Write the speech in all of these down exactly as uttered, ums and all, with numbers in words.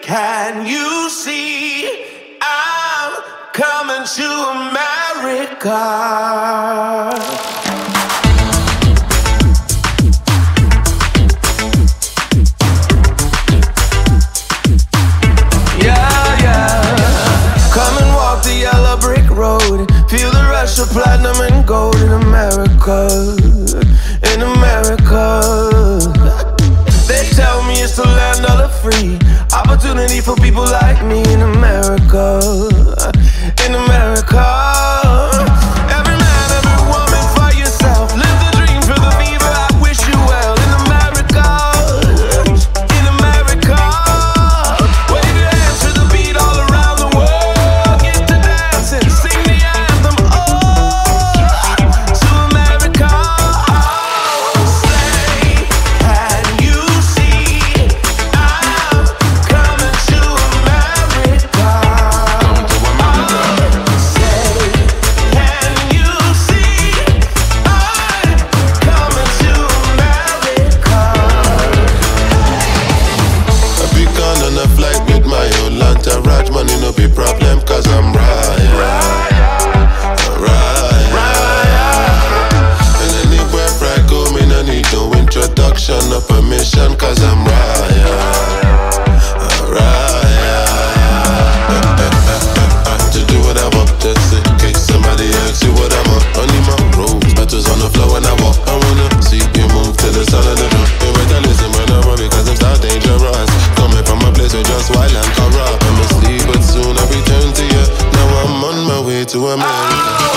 Can you see I'm coming to America? Yeah, yeah. Come and walk the yellow brick road. Feel the rush of platinum and gold in America. In America. They tell me it's the land of the free. Opportunity for people like me in America. In America. Every man, every woman for yourself. Live the dream, feel the fever, I wish you well. In America. In America. Wave your hands to the beat all around the world. Get to dancing, sing the anthem. Oh, to America. Say, can you see I'm coming to America? Say, can you see I'm coming to America? I be gone on a flight with my whole entourage. Money no be problem cause I'm right, right. And anywhere I go, me no need no introduction, no permission cause I'm right, right. To do what I want, just in case somebody asks you what I'm on. Only my rose petals on the floor when I walk. I wanna see you move to the sound of the drum. You better listen when I run because I'm so dangerous. Coming from a place where just wild and corrupt. I must leave but soon I return to you. Now I'm on my way to America.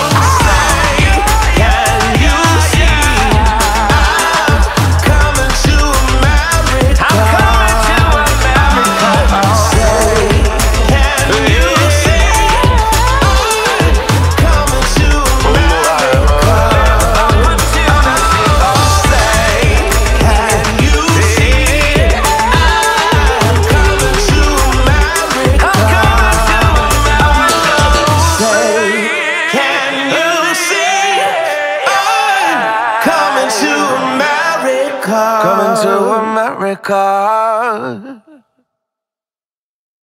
Can you see I'm coming to America? I'm coming to America. Say, can you see I'm coming to America? Say, can you see I'm coming to America? Say, can you see I'm coming to America? Coming to America.